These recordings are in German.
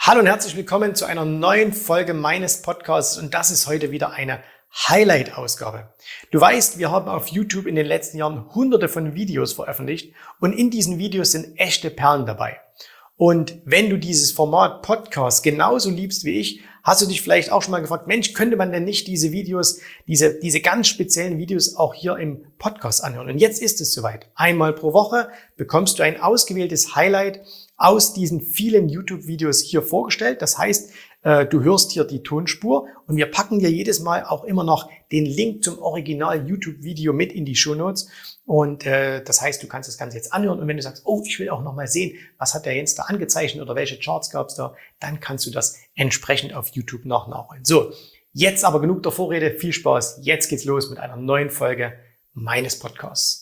Hallo und herzlich willkommen zu einer neuen Folge meines Podcasts und das ist heute wieder eine Highlight-Ausgabe. Du weißt, wir haben auf YouTube in den letzten Jahren hunderte von Videos veröffentlicht und in diesen Videos sind echte Perlen dabei. Und wenn du dieses Format Podcast genauso liebst wie ich, hast du dich vielleicht auch schon mal gefragt, Mensch, könnte man denn nicht diese Videos, diese ganz speziellen Videos auch hier im Podcast anhören? Und jetzt ist es soweit. Einmal pro Woche bekommst du ein ausgewähltes Highlight aus diesen vielen YouTube-Videos hier vorgestellt. Das heißt, du hörst hier die Tonspur und wir packen dir jedes Mal auch immer noch den Link zum Original-YouTube-Video mit in die Shownotes. Und das heißt, du kannst das Ganze jetzt anhören und wenn du sagst, oh, ich will auch noch mal sehen, was hat der Jens da angezeichnet oder welche Charts gab es da, dann kannst du das entsprechend auf YouTube noch nachholen. So, jetzt aber genug der Vorrede, viel Spaß, jetzt geht's los mit einer neuen Folge meines Podcasts.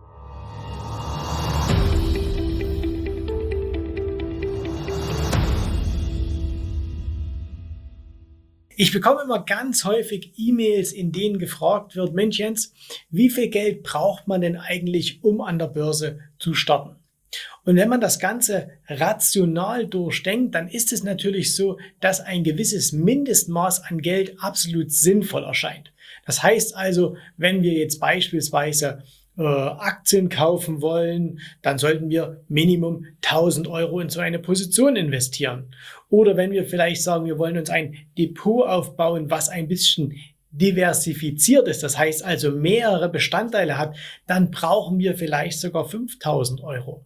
Ich bekomme immer ganz häufig E-Mails, in denen gefragt wird, Mensch Jens, wie viel Geld braucht man denn eigentlich, um an der Börse zu starten? Und wenn man das Ganze rational durchdenkt, dann ist es natürlich so, dass ein gewisses Mindestmaß an Geld absolut sinnvoll erscheint. Das heißt also, wenn wir jetzt beispielsweise Aktien kaufen wollen, dann sollten wir Minimum 1.000 Euro in so eine Position investieren. Oder wenn wir vielleicht sagen, wir wollen uns ein Depot aufbauen, was ein bisschen diversifiziert ist, das heißt also mehrere Bestandteile hat, dann brauchen wir vielleicht sogar 5.000 Euro.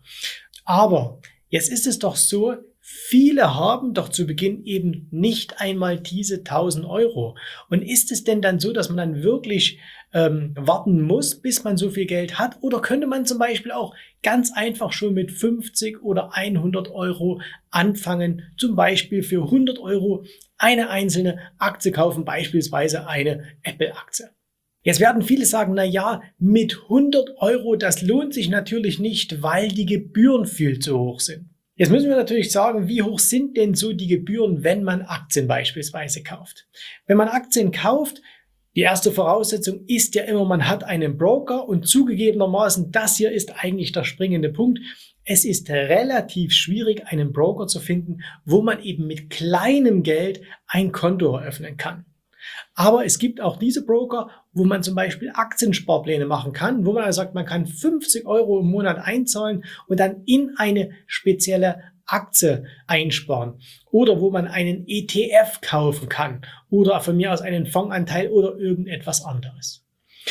Aber jetzt ist es doch so, viele haben doch zu Beginn eben nicht einmal diese 1.000 Euro. Und ist es denn dann so, dass man dann wirklich warten muss, bis man so viel Geld hat? Oder könnte man zum Beispiel auch ganz einfach schon mit 50 oder 100 Euro anfangen, zum Beispiel für 100 Euro eine einzelne Aktie kaufen, beispielsweise eine Apple-Aktie? Jetzt werden viele sagen, na ja, mit 100 Euro, das lohnt sich natürlich nicht, weil die Gebühren viel zu hoch sind. Jetzt müssen wir natürlich sagen, wie hoch sind denn so die Gebühren, wenn man Aktien beispielsweise kauft? Wenn man Aktien kauft, die erste Voraussetzung ist ja immer, man hat einen Broker und zugegebenermaßen, das hier ist eigentlich der springende Punkt. Es ist relativ schwierig, einen Broker zu finden, wo man eben mit kleinem Geld ein Konto eröffnen kann. Aber es gibt auch diese Broker, wo man zum Beispiel Aktiensparpläne machen kann, wo man also sagt, man kann 50 Euro im Monat einzahlen und dann in eine spezielle Aktie einsparen. Oder wo man einen ETF kaufen kann oder von mir aus einen Fondsanteil oder irgendetwas anderes.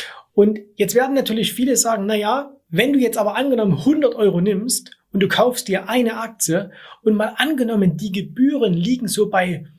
Und jetzt werden natürlich viele sagen, na ja, wenn du jetzt aber angenommen 100 Euro nimmst und du kaufst dir eine Aktie und mal angenommen, die Gebühren liegen so bei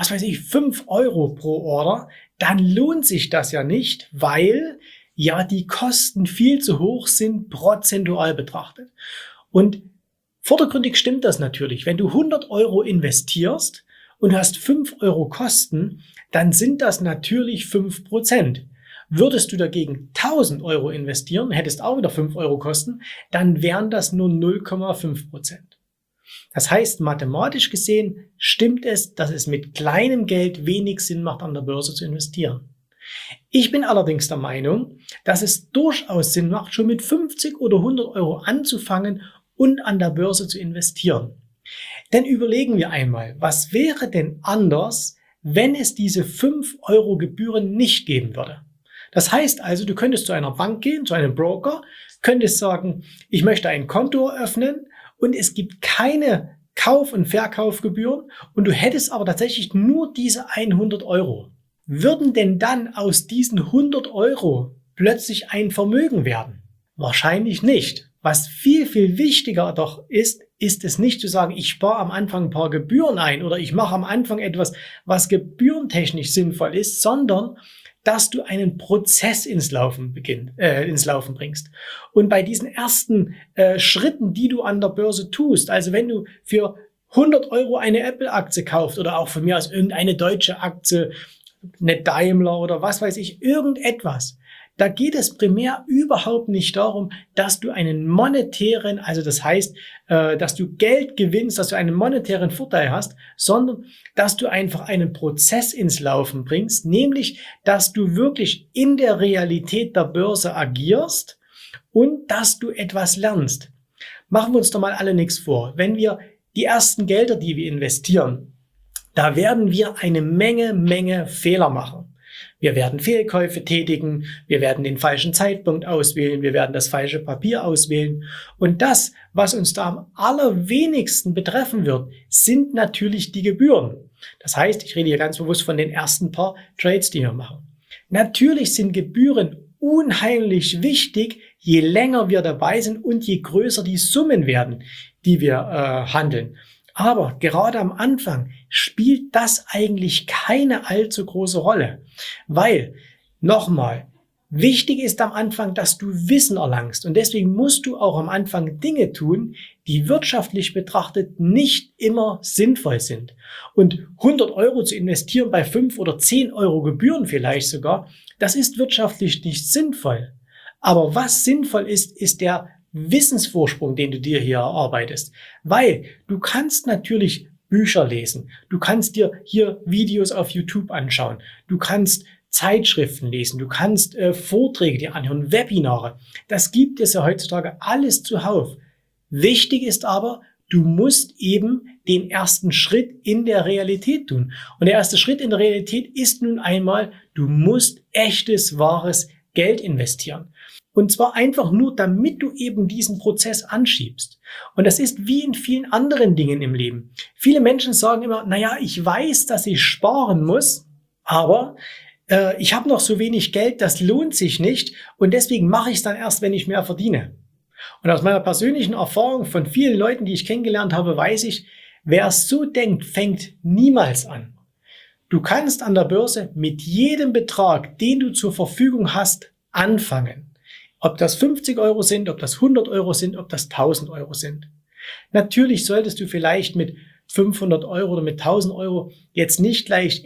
5 Euro pro Order, dann lohnt sich das ja nicht, weil ja die Kosten viel zu hoch sind, prozentual betrachtet. Und vordergründig stimmt das natürlich. Wenn du 100 Euro investierst und hast 5 Euro Kosten, dann sind das natürlich 5%. Würdest du dagegen 1.000 Euro investieren, hättest auch wieder 5 Euro Kosten, dann wären das nur 0,5%. Das heißt, mathematisch gesehen stimmt es, dass es mit kleinem Geld wenig Sinn macht, an der Börse zu investieren. Ich bin allerdings der Meinung, dass es durchaus Sinn macht, schon mit 50 oder 100 Euro anzufangen und an der Börse zu investieren. Denn überlegen wir einmal, was wäre denn anders, wenn es diese 5 Euro Gebühren nicht geben würde? Das heißt also, du könntest zu einer Bank gehen, zu einem Broker, könntest sagen, ich möchte ein Konto eröffnen, und es gibt keine Kauf- und Verkaufgebühren und du hättest aber tatsächlich nur diese 100 Euro. Würden denn dann aus diesen 100 Euro plötzlich ein Vermögen werden? Wahrscheinlich nicht. Was viel, viel wichtiger doch ist es nicht zu sagen, ich spare am Anfang ein paar Gebühren ein oder ich mache am Anfang etwas, was gebührentechnisch sinnvoll ist, sondern dass du einen Prozess ins Laufen bringst. Und bei diesen ersten Schritten, die du an der Börse tust, also wenn du für 100 Euro eine Apple-Aktie kaufst oder auch von mir aus irgendeine deutsche Aktie, eine Daimler oder was weiß ich, irgendetwas, da geht es primär überhaupt nicht darum, dass du einen monetären, also das heißt, dass du Geld gewinnst, dass du einen monetären Vorteil hast, sondern dass du einfach einen Prozess ins Laufen bringst, nämlich, dass du wirklich in der Realität der Börse agierst und dass du etwas lernst. Machen wir uns doch mal alle nichts vor. Wenn wir die ersten Gelder, die wir investieren, Da werden wir eine Menge Fehler machen. Wir werden Fehlkäufe tätigen, wir werden den falschen Zeitpunkt auswählen, wir werden das falsche Papier auswählen. Und das, was uns da am allerwenigsten betreffen wird, sind natürlich die Gebühren. Das heißt, ich rede hier ganz bewusst von den ersten paar Trades, die wir machen. Natürlich sind Gebühren unheimlich wichtig, je länger wir dabei sind und je größer die Summen werden, die wir handeln. Aber gerade am Anfang spielt das eigentlich keine allzu große Rolle, weil, nochmal, wichtig ist am Anfang, dass du Wissen erlangst und deswegen musst du auch am Anfang Dinge tun, die wirtschaftlich betrachtet nicht immer sinnvoll sind. Und 100 Euro zu investieren bei 5 oder 10 Euro Gebühren vielleicht sogar, das ist wirtschaftlich nicht sinnvoll. Aber was sinnvoll ist, ist der Wissensvorsprung, den du dir hier erarbeitest. Weil du kannst natürlich Bücher lesen, du kannst dir hier Videos auf YouTube anschauen, du kannst Zeitschriften lesen, du kannst Vorträge dir anhören, Webinare. Das gibt es ja heutzutage alles zuhauf. Wichtig ist aber, du musst eben den ersten Schritt in der Realität tun. Und der erste Schritt in der Realität ist nun einmal, du musst echtes, wahres Geld investieren. Und zwar einfach nur, damit du eben diesen Prozess anschiebst. Und das ist wie in vielen anderen Dingen im Leben. Viele Menschen sagen immer, naja, ich weiß, dass ich sparen muss, aber ich habe noch so wenig Geld, das lohnt sich nicht und deswegen mache ich es dann erst, wenn ich mehr verdiene. Und aus meiner persönlichen Erfahrung von vielen Leuten, die ich kennengelernt habe, weiß ich, wer es so denkt, fängt niemals an. Du kannst an der Börse mit jedem Betrag, den du zur Verfügung hast, anfangen. Ob das 50 Euro sind, ob das 100 Euro sind, ob das 1000 Euro sind. Natürlich solltest du vielleicht mit 500 Euro oder mit 1000 Euro jetzt nicht gleich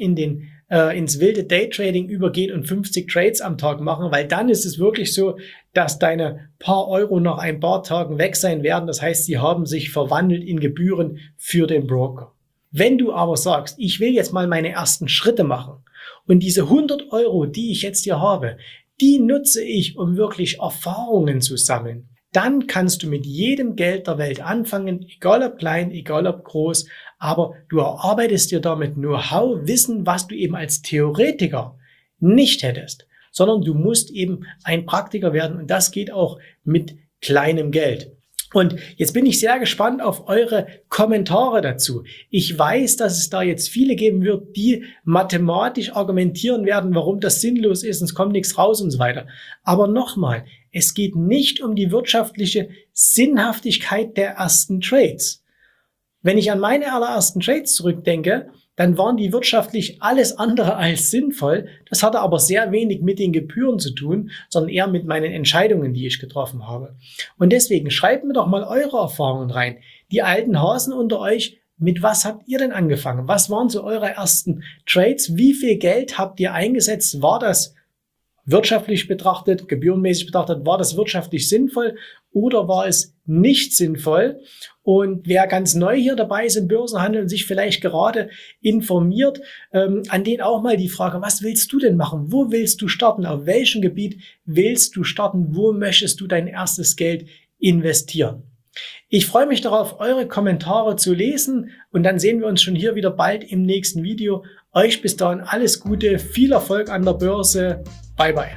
ins wilde Daytrading übergehen und 50 Trades am Tag machen, weil dann ist es wirklich so, dass deine paar Euro nach ein paar Tagen weg sein werden. Das heißt, sie haben sich verwandelt in Gebühren für den Broker. Wenn du aber sagst, ich will jetzt mal meine ersten Schritte machen und diese 100 Euro, die ich jetzt hier habe, die nutze ich, um wirklich Erfahrungen zu sammeln. Dann kannst du mit jedem Geld der Welt anfangen, egal ob klein, egal ob groß, aber du erarbeitest dir damit Know-how, Wissen, was du eben als Theoretiker nicht hättest, sondern du musst eben ein Praktiker werden und das geht auch mit kleinem Geld. Und jetzt bin ich sehr gespannt auf eure Kommentare dazu. Ich weiß, dass es da jetzt viele geben wird, die mathematisch argumentieren werden, warum das sinnlos ist und es kommt nichts raus und so weiter. Aber nochmal, es geht nicht um die wirtschaftliche Sinnhaftigkeit der ersten Trades. Wenn ich an meine allerersten Trades zurückdenke, dann waren die wirtschaftlich alles andere als sinnvoll. Das hatte aber sehr wenig mit den Gebühren zu tun, sondern eher mit meinen Entscheidungen, die ich getroffen habe. Und deswegen schreibt mir doch mal eure Erfahrungen rein. Die alten Hasen unter euch, mit was habt ihr denn angefangen? Was waren so eure ersten Trades? Wie viel Geld habt ihr eingesetzt? War das wirtschaftlich betrachtet, gebührenmäßig betrachtet, war das wirtschaftlich sinnvoll oder war es nicht sinnvoll? Und wer ganz neu hier dabei ist im Börsenhandel und sich vielleicht gerade informiert, an den auch mal die Frage, was willst du denn machen? Wo willst du starten? Auf welchem Gebiet willst du starten? Wo möchtest du dein erstes Geld investieren? Ich freue mich darauf, eure Kommentare zu lesen und dann sehen wir uns schon hier wieder bald im nächsten Video. Euch bis dahin alles Gute, viel Erfolg an der Börse. Bye bye.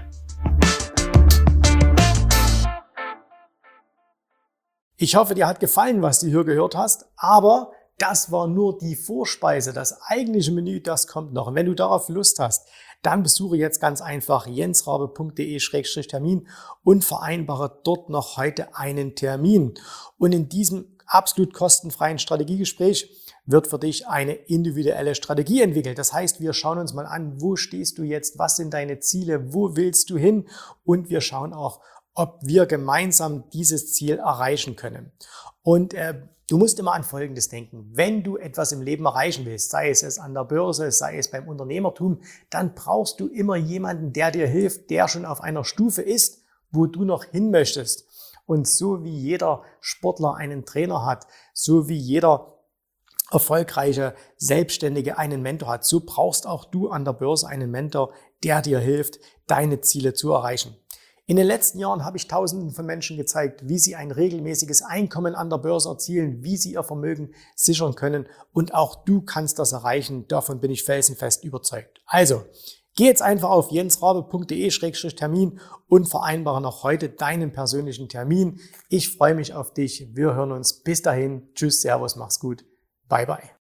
Ich hoffe, dir hat gefallen, was du hier gehört hast, aber das war nur die Vorspeise. Das eigentliche Menü, das kommt noch. Und wenn du darauf Lust hast, dann besuche jetzt ganz einfach jensrabe.de/termin und vereinbare dort noch heute einen Termin. Und in diesem absolut kostenfreien Strategiegespräch wird für dich eine individuelle Strategie entwickelt. Das heißt, wir schauen uns mal an, wo stehst du jetzt, was sind deine Ziele, wo willst du hin und wir schauen auch, ob wir gemeinsam dieses Ziel erreichen können. Und du musst immer an Folgendes denken. Wenn du etwas im Leben erreichen willst, sei es an der Börse, sei es beim Unternehmertum, dann brauchst du immer jemanden, der dir hilft, der schon auf einer Stufe ist, wo du noch hin möchtest. Und so wie jeder Sportler einen Trainer hat, so wie jeder erfolgreiche Selbstständige einen Mentor hat, so brauchst auch du an der Börse einen Mentor, der dir hilft, deine Ziele zu erreichen. In den letzten Jahren habe ich Tausenden von Menschen gezeigt, wie sie ein regelmäßiges Einkommen an der Börse erzielen, wie sie ihr Vermögen sichern können und auch du kannst das erreichen. Davon bin ich felsenfest überzeugt. Also, geh jetzt einfach auf jensrabe.de/Termin und vereinbare noch heute deinen persönlichen Termin. Ich freue mich auf dich. Wir hören uns. Bis dahin. Tschüss, Servus, mach's gut. Bye, bye.